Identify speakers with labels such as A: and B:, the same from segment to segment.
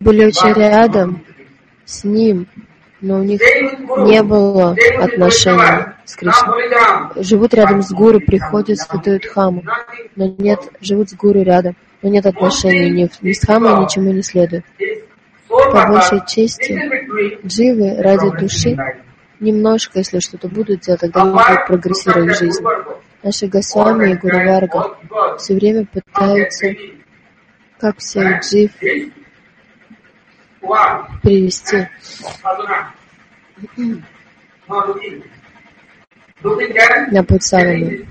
A: были очень рядом с ним, но у них не было отношений с Кришной. Живут рядом с гуру, приходят, святую Дхаму, но нет, живут с гуру рядом, но нет отношений ни с Дхамой, ничему не следует. По большей части, дживы ради души немножко, если что-то будут делать, тогда они будут прогрессировать в жизни. Наши Госвами и Гуру Варга все время пытаются, как всех джив, привести на путь садханы,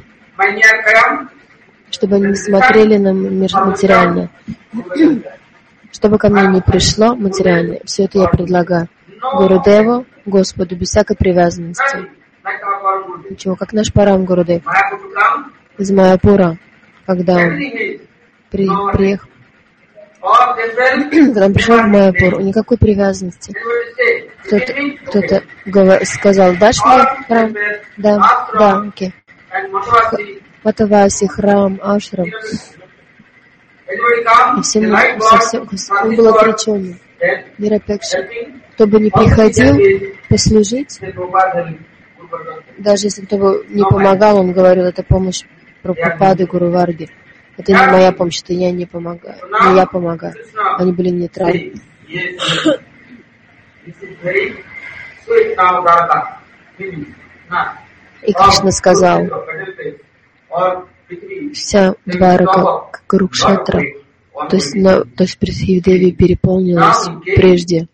A: чтобы они не смотрели на мир материальное, чтобы ко мне не пришло материальное. Все это я предлагаю Гурудеву, Господу, без всякой привязанности. Ничего, как наш Парам Гурудев из Майяпура, когда он приехал, когда он пришел в Майяпур, никакой привязанности. Кто-то сказал, дашь мне храм? Да, окей. Ватаваси, храм, ашрам. И всем совсем, он был отреченным. Нирапекша. Кто бы не приходил послужить, даже если кто бы не помогал, он говорил, это помощь Прабхупады, Гуру Варги. Это не моя помощь, это я не помогаю. Не я помогаю. Они были нейтральны. И Кришна сказал, вся Дварака, как Курукшетра, то есть Притхи-Деви переполнилась прежде.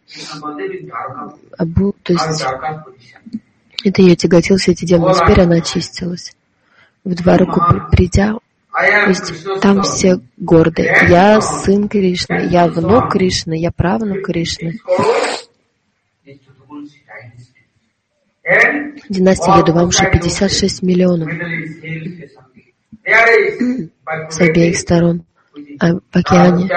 A: То есть это ее тяготил все эти демоны, теперь она очистилась. В Двараку придя, то есть там все горды. Я сын Кришны, я внук Кришны, я правнук Кришны. Династия Ядувамши 56 миллионов с обеих сторон в океане.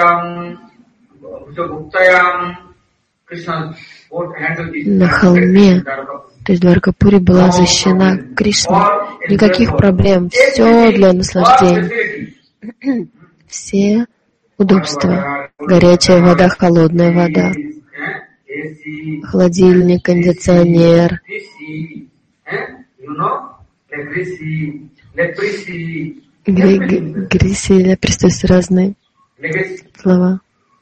A: На холме, то есть Дваракапури, была защищена Кришной. Никаких проблем, все для наслаждения. Все удобства. Горячая вода, холодная вода, холодильник, кондиционер. Гриси, леприс, то есть разные слова.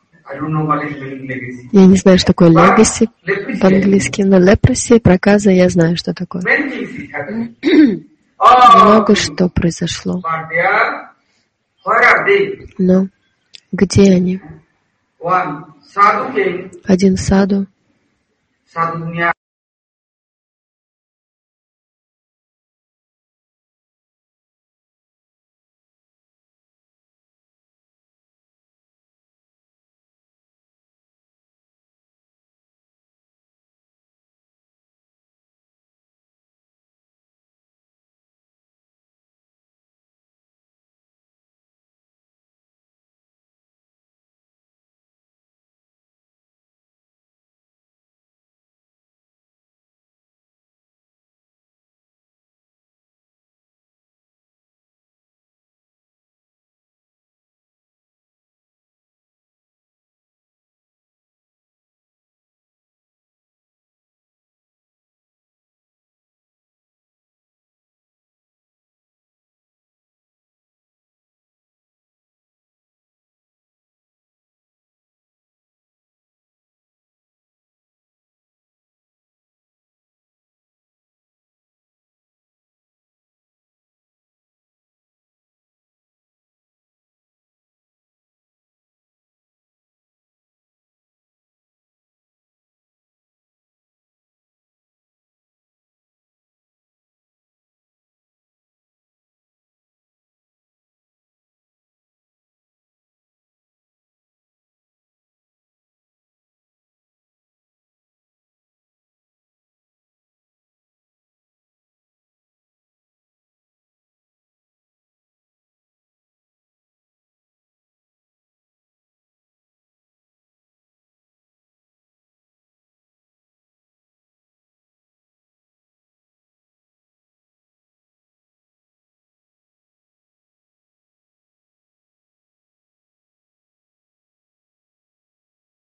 A: Я не знаю, что такое legacy по-английски, но leprosy, проказа, я знаю, что такое. Много что произошло. Но где они? Один саду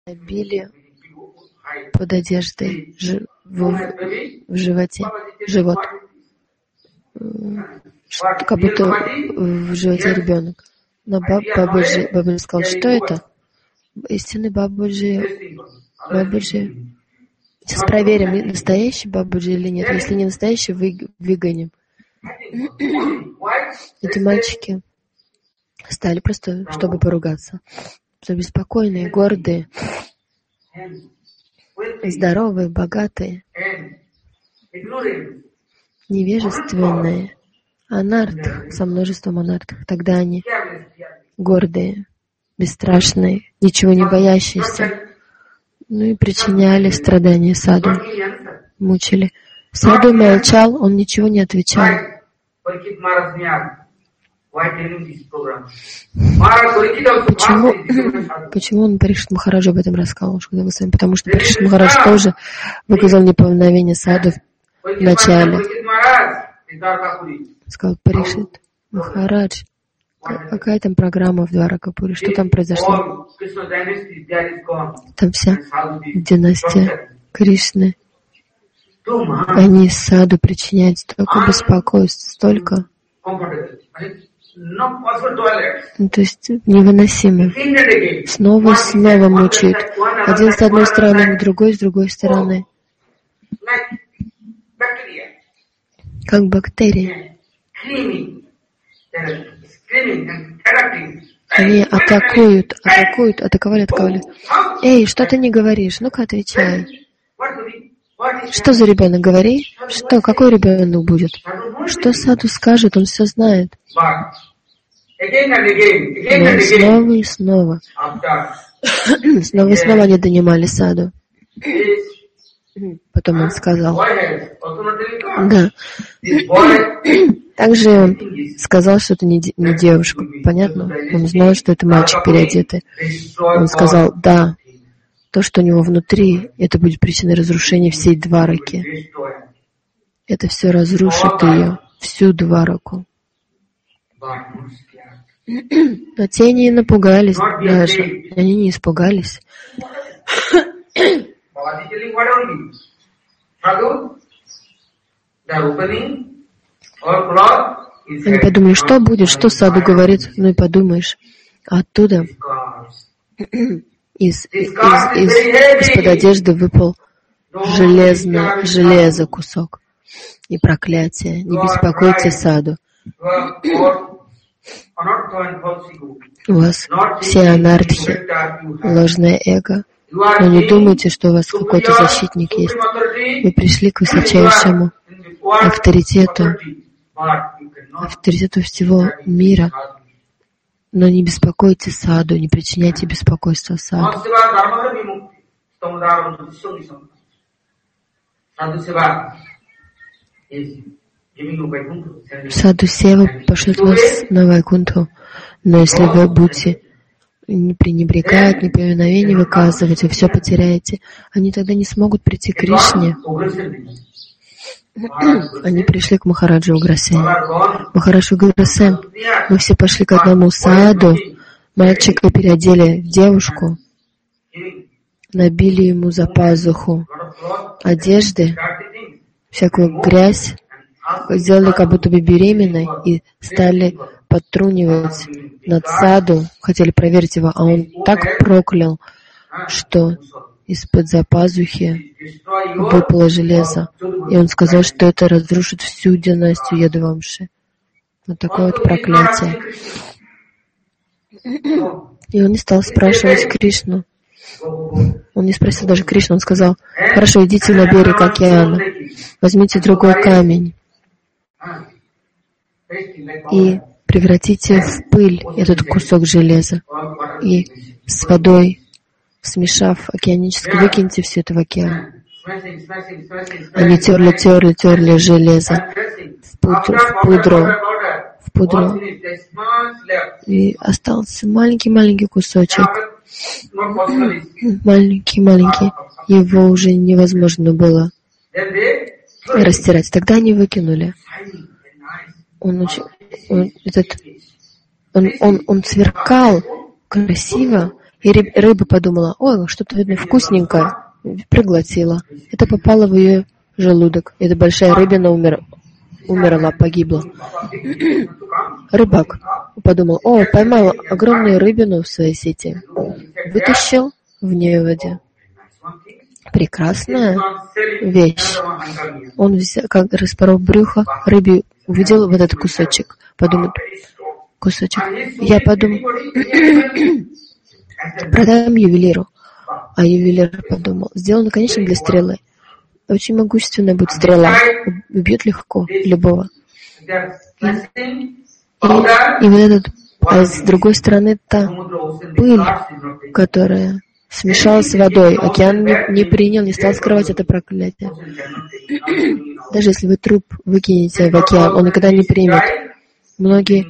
A: набили под одеждой в животе, живот, как будто в животе ребенок. Но Бабаджи сказал, что это? Истинный Бабаджи. Сейчас проверим, настоящий Бабаджи или нет. Если не настоящий, выгоним. Эти мальчики стали просто, чтобы поругаться. Что беспокойные, гордые, здоровые, богатые, невежественные, анарт, со множеством анартов. Тогда они гордые, бесстрашные, ничего не боящиеся. Ну и причиняли страдания саду, мучили. Саду молчал, он ничего не отвечал. Почему он Парикшит Махараджу об этом рассказал? Потому что Парикшит Махарадж тоже выказал неповиновение саду в начале. Сказал: Парикшит Махарадж, какая там программа в Дваракапуре? Что там произошло? Там вся династия Кришны. Они саду причиняют столько беспокойств, столько. То есть невыносимо. Снова и снова мучают. Один с одной стороны, другой с другой стороны. Как бактерии. Они атаковали. Эй, что ты не говоришь? Ну-ка, отвечай. Что за ребенок? Говори. Что? Какой ребенок будет? Что саду скажет? Он все знает. Но снова и снова. Снова и снова они донимали саду. Потом он сказал. Да. Также сказал, что это не девушка. Понятно? Он знал, что это мальчик переодетый. Он сказал: да. То, что у него внутри, это будет причиной разрушения всей Двараки. Это все разрушит ее, всю Двараку. Но те не напугались даже. Они не испугались. Они подумали, что будет, что саду говорит. Ну и подумаешь. А оттуда из-под одежды выпал железо кусок. И проклятие. Не беспокойте саду. У вас все анархи, ложное эго. Но не думайте, что у вас какой-то защитник есть. Вы пришли к высочайшему авторитету всего мира. Но не беспокойте саду, не причиняйте беспокойства саду. Саду Сева пошлет вас на Вайкунтху. Но если вы будете пренебрегать, неповиновение выказывать, вы все потеряете. Они тогда не смогут прийти к Кришне. Они пришли к Махараджу Уграсену. Махарадж Уграсен, мы все пошли к одному саду, мальчика переодели в девушку, набили ему за пазуху одежды, всякую грязь, сделали как будто бы беременной и стали подтрунивать над саду, хотели проверить его, а он так проклял, что из-под запазухи выпало железо. И он сказал, что это разрушит всю династию Ядувамши. Вот такое вот проклятие. И он не стал спрашивать Кришну. Он не спросил даже Кришну, он сказал: хорошо, идите на берег океана, возьмите другой камень и превратите в пыль этот кусок железа. И с водой, смешав океаническую, выкиньте все это в океан. Они терли железо в пудру. И остался маленький кусочек. Маленький. Его уже невозможно было растирать. Тогда они выкинули. Он сверкал красиво И рыба подумала: ой, что-то, видно, вкусненькое, проглотила. Это попало в ее желудок. Эта большая рыбина умерла, погибла. Рыбак подумал: о, поймал огромную рыбину в своей сети. Вытащил в нее в воде. Прекрасная вещь. Он взял, как распорол брюхо рыбе, увидел вот этот кусочек. Подумал: кусочек. Я подумал, продам ювелиру. А ювелир подумал: сделал наконечник для стрелы. Очень могущественная будет стрела. Убьет легко любого. И вот этот, а с другой стороны, та пыль, которая смешалась с водой. Океан не принял, не стал скрывать это проклятие. Даже если вы труп выкинете в океан, он никогда не примет. Многие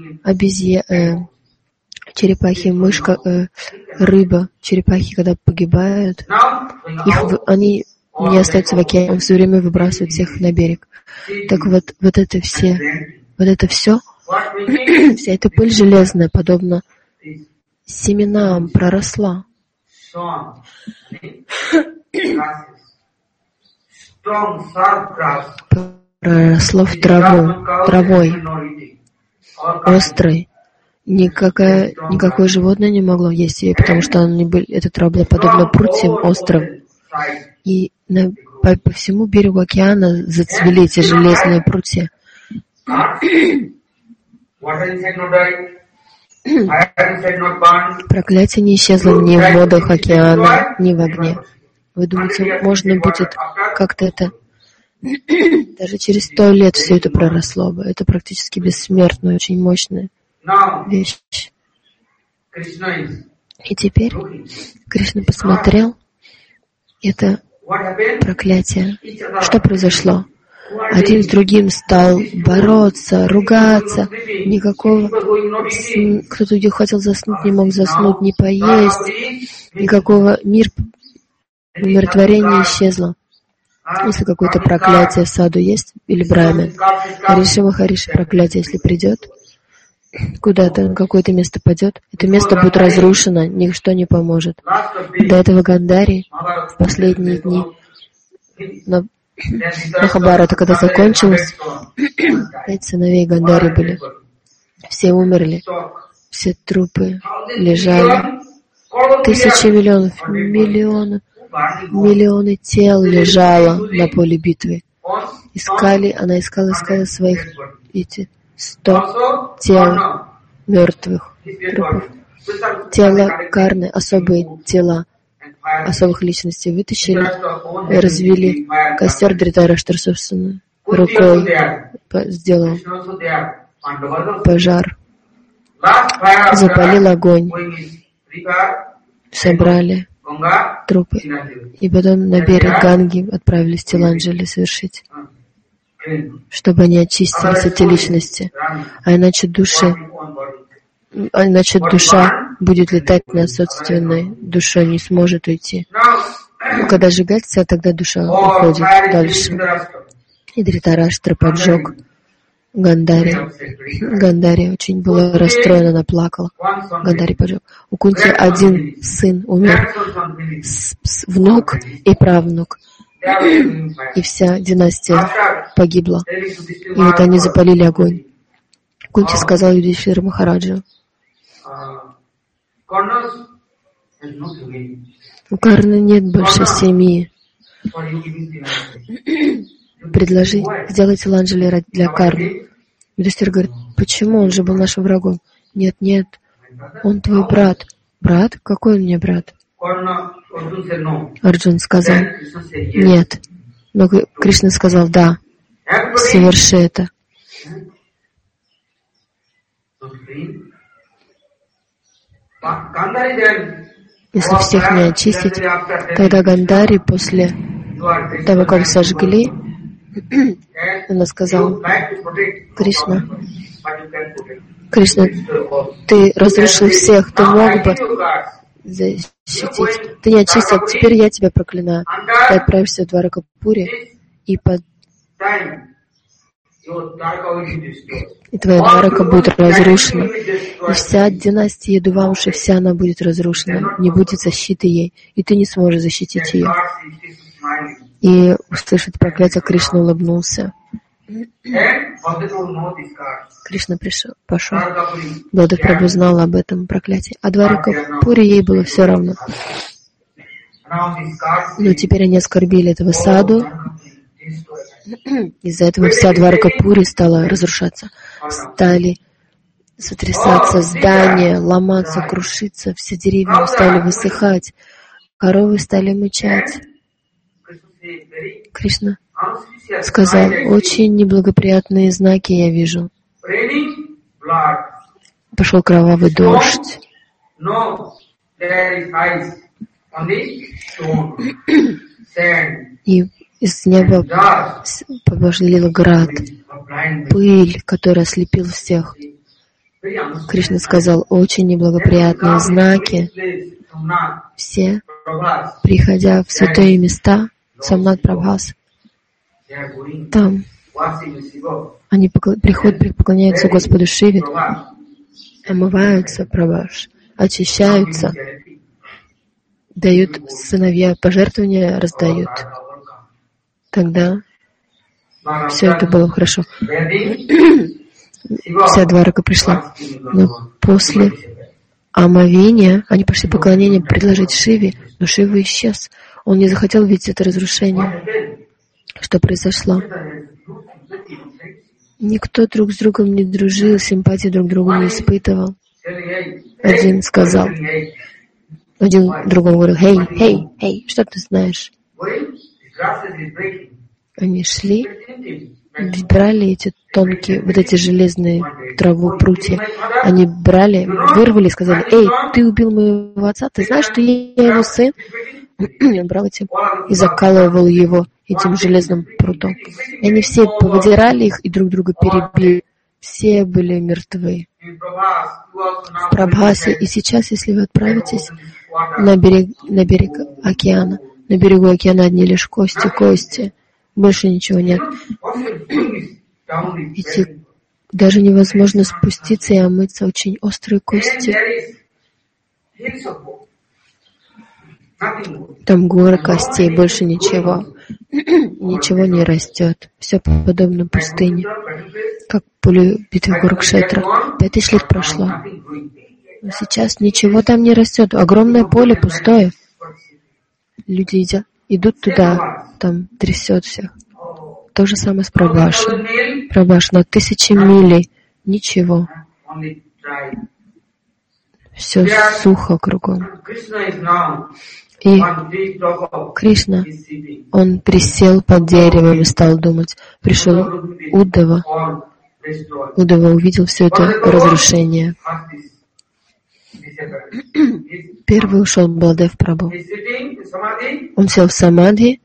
A: черепахи, мышка, рыба, черепахи, когда погибают, они не остаются в океане, все время выбрасывают всех на берег. Так вот это все, вся эта пыль железная, подобно семенам, проросла. Проросло в травой, острой. Никакое животное не могло есть ее, потому что эта трава была подобна прутьям острым. И по всему берегу океана зацвели эти железные прутья. Проклятие не исчезло ни в водах океана, ни в огне. Вы думаете, можно будет как-то это... Даже через 100 лет все это проросло бы. Это практически бессмертная, очень мощная вещь. И теперь Кришна посмотрел это проклятие. Что произошло? Один с другим стал бороться, ругаться. Никакого... Кто-то где хотел заснуть, не мог заснуть, не поесть. Никакого умиротворения исчезло. Если какое-то проклятие в саду есть, или брамин, Риши Махариши проклятие, если придет, куда-то, на какое-то место падет, это место будет разрушено, ничто не поможет. До этого Гандари в последние дни Махабхарата, когда закончилось, 5 сыновей Гандари были. Все умерли, все трупы лежали. Тысячи миллионы тел лежало на поле битвы. Она искала своих 100 тел мертвых трупов. Тело Карны, особые тела особых личностей вытащили и развели костер. Дритараштра, собственно, рукой сделал пожар, запалил огонь, собрали трупы, и потом на берег Ганги отправились Тиланджали совершить, чтобы они очистились эти личности. А иначе душа будет летать над собственной душой, не сможет уйти. Когда сжигается, тогда душа уходит дальше. И Дритараштра поджег Гандари. Гандари очень была расстроена, она плакала. Гандари поджег. У Кунти один сын умер, внук и правнук. И вся династия погибла. И вот они запалили огонь. Кунти сказал Юдхишthira Махараджа: у Карны нет больше семьи. Предложи сделать Тиланджали для Карны. Юдхишthira говорит: почему? Он же был нашим врагом. Нет, он твой брат. Брат? Какой он мне брат? Арджун сказал: нет. Но Кришна сказал: да, соверши это. Если всех не очистить, тогда Гандари после того, как сожгли, она сказала: Кришна, ты разрушил всех, ты мог бы защитить. Ты не очистил, теперь я тебя проклинаю. Ты отправишься в Дваракапури, и и твоя Дварака будет разрушена. И вся династия Ядувамши, вся она будет разрушена. Не будет защиты ей, и ты не сможешь защитить ее. И услышать проклятие, Кришна улыбнулся. Кришна пошел. Балдев Прабху знал об этом проклятии. А Дваракапури ей было все равно. Но теперь они оскорбили этого саду. Из-за этого вся Дваракапури стала разрушаться. Стали сотрясаться здания, ломаться, крушиться. Все деревья стали высыхать. Коровы стали мычать. Кришна сказал: очень неблагоприятные знаки я вижу. Пошел кровавый дождь. И из неба повалил град, пыль, которая ослепил всех. Кришна сказал: очень неблагоприятные знаки. Все, приходя в святые места, Самнат Прабхас, там они приходят, поклоняются Господу Шиве, омываются, Прабхаш, очищаются, дают сыновья пожертвования, раздают. Тогда все это было хорошо. Вся Дварака пришла. Но после омовения они пошли поклонение предложить Шиве, но Шива исчез. Он не захотел видеть это разрушение. Что произошло? Никто друг с другом не дружил, симпатии друг к другу не испытывал. Один сказал, один другому говорил: «Эй, что ты знаешь?» Они шли, брали эти тонкие, вот эти железные траву, прутья. Они брали, вырвали и сказали: «Эй, ты убил моего отца, ты знаешь, что я его сын?» И он брал эти и закалывал его этим железным прутом. И они все повыдирали их и друг друга перебили. Все были мертвы в Прабхасе. И сейчас, если вы отправитесь на берег океана, на берегу океана одни лишь кости, больше ничего нет. Эти даже невозможно спуститься и омыться, очень острые кости. Там горы костей, больше ничего. Ничего не растет. Все подобно пустыне. Как поле битвы Курукшетра. 5000 лет прошло. Но сейчас ничего там не растет. Огромное поле пустое. Люди идут туда, там трясет всех. То же самое с Прабхашей. Прабхаш на 1000 милей. Ничего. Все сухо кругом. И Кришна, он присел под деревом и стал думать. Пришел Уддава. Уддава увидел все это разрушение. Первый ушел Балдев Прабху. Он сел в самадхи.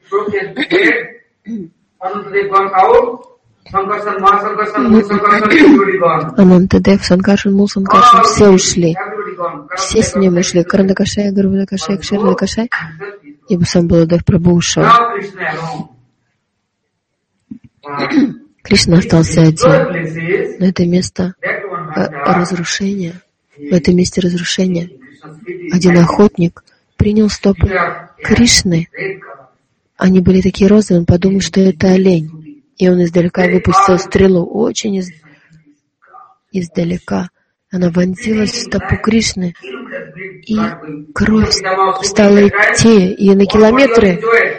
A: Анантадев, Санкаршан, Мул Санкаршан, все ушли. Все с ним ушли. Карандакашай, Гарвадакашай, Кшердакашай. И сам Балдев Прабху ушел. Кришна остался один. Но это место разрушения. В этом месте разрушения один охотник принял стопы Кришны. Они были такие розовые, он подумал, что это олень. И он издалека выпустил стрелу, очень издалека. Она вонзилась в стопу Кришны, и кровь стала идти, и на километры.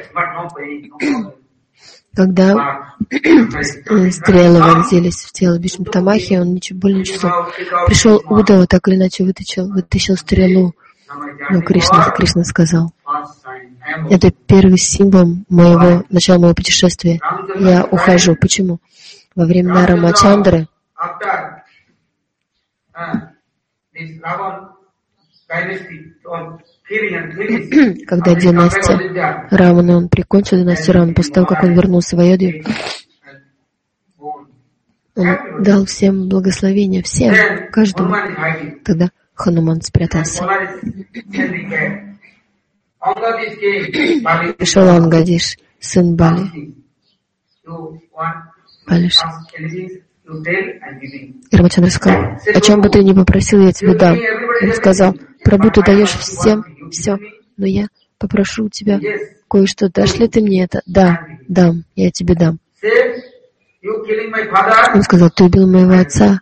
A: Когда стрелы вонзились в тело Бишматамахи, он более не чувствовал. Пришел Уддава, так или иначе вытащил стрелу. Но Кришна сказал: это первый символ начала моего путешествия. Я ухожу. Почему? Во времена Рамачандры, когда династия Рамана, он прикончил династию Рамана, после того, как он вернулся в Айодхью, он дал всем благословения, всем, каждому. Тогда Хануман спрятался. Пришел Ангадиш, сын Бали. палишь. И Рамачандра сказал: о чем бы ты ни попросил, я тебе дам. Он сказал: Прабху, ты даешь всем все, но я попрошу у тебя кое-что. Дашь ли ты мне это? Да, дам, я тебе дам. Он сказал: ты убил моего отца.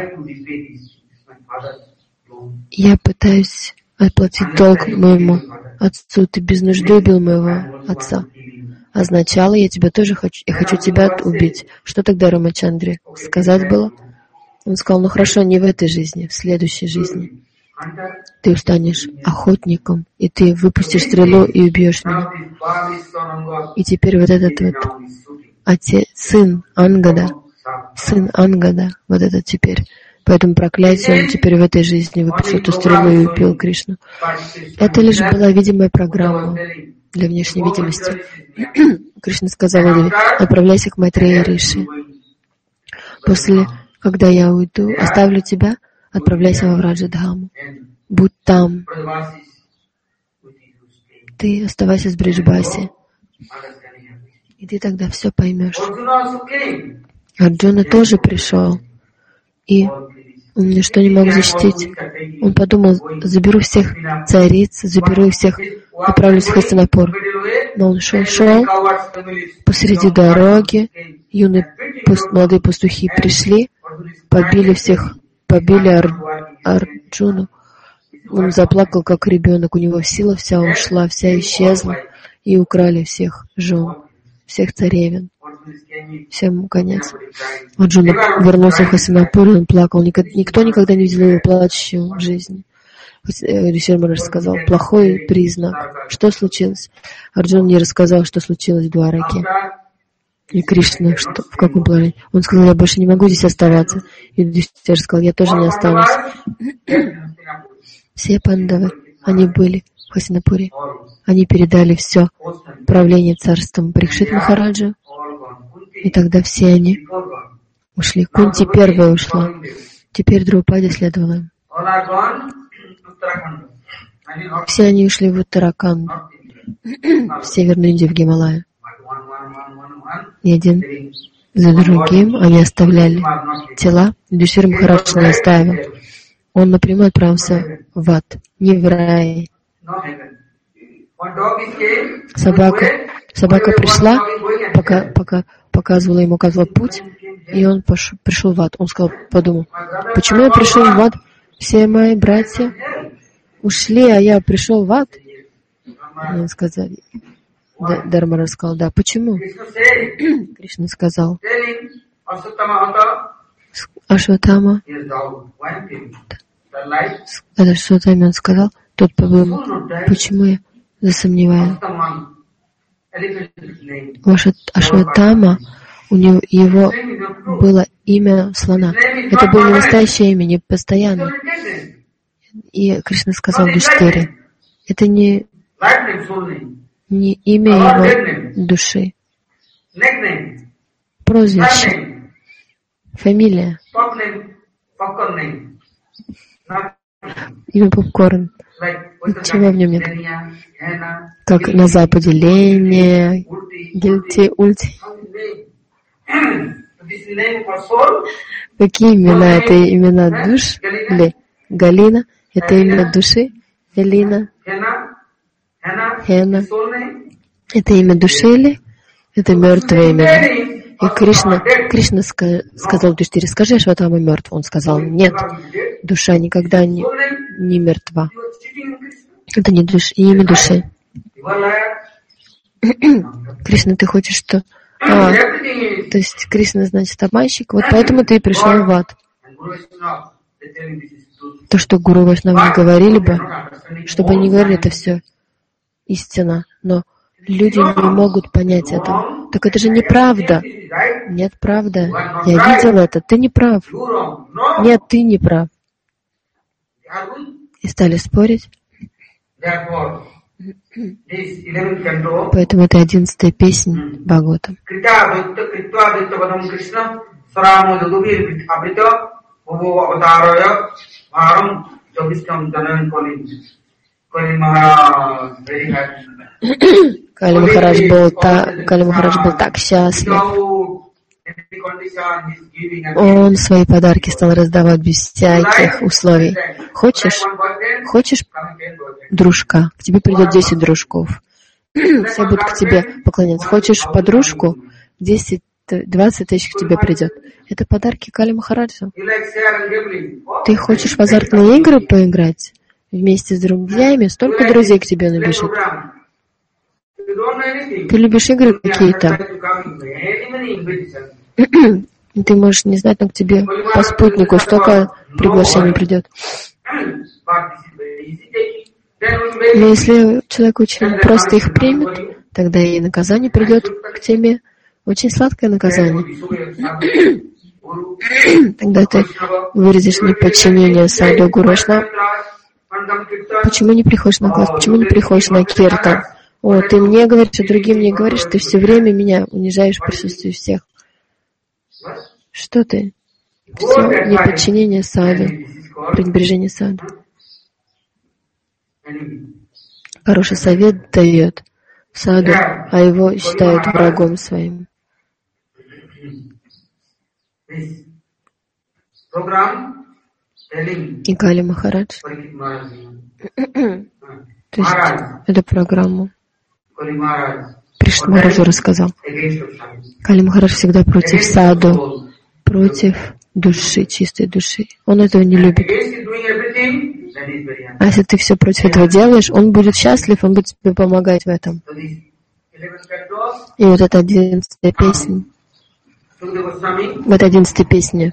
A: Я пытаюсь отплатить долг моему отцу. Ты без нужды убил моего отца. Означало, я тебя тоже хочу, я хочу тебя убить. Что тогда Рамачандре сказать было? Он сказал: ну хорошо, не в этой жизни, в следующей жизни. Ты станешь охотником, и ты выпустишь стрелу и убьешь меня. И теперь вот этот вот отец, сын Ангада, вот этот теперь, по этому проклятию, он теперь в этой жизни выпустил эту стрелу и убил Кришну. Это лишь была видимая программа для внешней видимости. Кришна сказал: отправляйся к Майтрея Риши. После, когда я уйду, оставлю тебя, отправляйся во Враджадхаму. Будь там. Ты оставайся с Бриджбаси. И ты тогда все поймешь. Арджуна тоже пришел. И он ничто не мог защитить. Он подумал: заберу всех цариц, заберу их всех, отправлюсь в Хастинапур. Но он шел посреди дороги. Молодые пастухи пришли, побили Арджуну. Он заплакал, как ребенок. У него сила вся ушла, вся исчезла. И украли всех жен, всех царевен. Всем конец. Арджуна вернулся в Хастинапур, он плакал. Никто никогда не видел его плачущим в жизни. Риши Махарадж сказал: плохой признак. Что случилось? Арджуна не рассказал, что случилось в Двараке. И Кришна, что, в каком положении? Он сказал: я больше не могу здесь оставаться. И Юдхиштхира сказал: я тоже не останусь. Все пандавы, они были в Хастинапуре. Они передали все правление царством Парикшит Махараджа. И тогда все они ушли. Кунти первая ушла. Теперь Драупади следовала им. Все они ушли в Уттараканд, в Северную Индию, в Гималая. И один за другим они оставляли тела. Юдхиштхира Махарадж не оставил. Он напрямую отправился в ад, не в рай. Собака пришла, пока показывала ему, указывала путь, и он пришел в ад. Он подумал: почему я пришел в ад? Все мои братья ушли, а я пришел в ад? И он сказал, Дharmara сказал: да, почему? Кришна сказал: Ашватама, он сказал, тот подумал: почему я засомневаюсь? Ашватама, его было имя слона. Это было не настоящее имя, не постоянное. И Кришна сказал Юдхиштхире: это не имя его души. Прозвище, фамилия, имя Попкорн. Ничего в нем нет. Как на Западе Леня, Гильти, Ульти. Какие имена? Это имена душ? Или Галина? Это имя души? Элина? Хена? Это имя души или это мертвое имя? И Кришна сказал Юдхиштхире: скажи, Ашватама мертв. Он сказал: нет, душа никогда не мертва. Это не имя души. Кришна, ты хочешь что? То есть Кришна, значит, обманщик, вот поэтому ты и пришел в ад. То, что Гуру Вайшнавы говорили бы, чтобы они говорили, это все истина, но люди не могут понять это. Так это же неправда. Нет, правда. Я видел это. Ты не прав. Нет, ты не прав. И стали спорить. Поэтому это 11-я песнь Бхагаватам. Кали Махарадж был так счастлив. Он свои подарки стал раздавать без всяких условий. Хочешь дружка? К тебе придет 10 дружков. Все будут к тебе поклоняться. Хочешь подружку? 10-20 тысяч к тебе придет. Это подарки Кали Махараджа. Ты хочешь в азартные игры поиграть? Вместе с друзьями столько друзей к тебе набежит. Ты любишь игры какие-то? Ты можешь не знать, но к тебе по спутнику столько приглашений придет. Но если человек очень просто их примет, тогда и наказание придет к тебе. Очень сладкое наказание. Тогда ты выразишь неподчинение саду Гуру Вайшнава. Почему не приходишь на класс? Почему не приходишь на киртан? О, ты мне говоришь, а другим не говоришь, ты все время меня унижаешь в присутствии всех. Что ты? Все неподчинение саду, пренебрежение саду. Хороший совет дает саду, а его считают врагом своим. И Кали Махарадж, то есть эту программу Пришт Махараджу рассказал. Кали Махарадж всегда против саду, против души, чистой души. Он этого не любит. А если ты все против этого делаешь, он будет счастлив, он будет тебе помогать в этом. И вот эта 11-я песня. В этой 11-й песне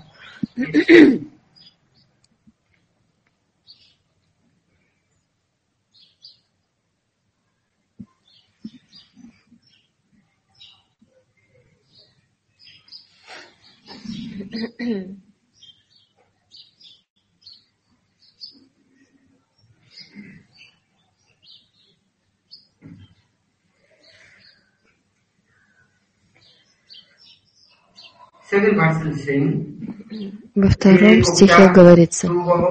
A: во втором стихе говорится: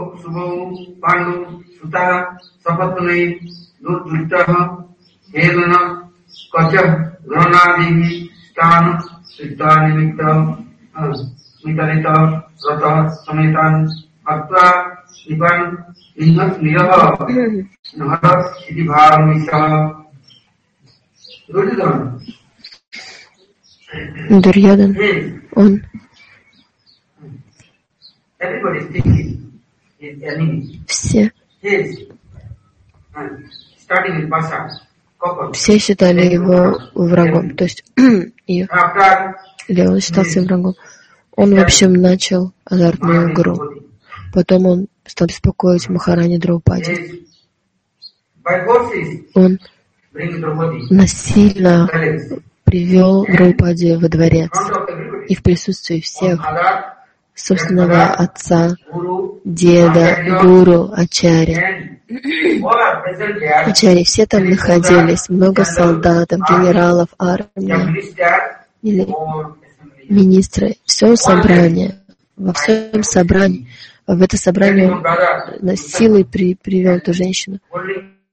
A: Дурьодан, он все считали его врагом, то есть или он считался врагом. Он, в общем, начал азартную игру. Потом он стал беспокоить Махарани Драупади. Он насильно привел Драупади во дворец и в присутствии всех, собственного отца, деда, гуру, ачарьи. Ачарьи все там находились, много солдатов, генералов, армии или министры, все собрание. Во всем собрании, в это собрание он силой привел эту женщину.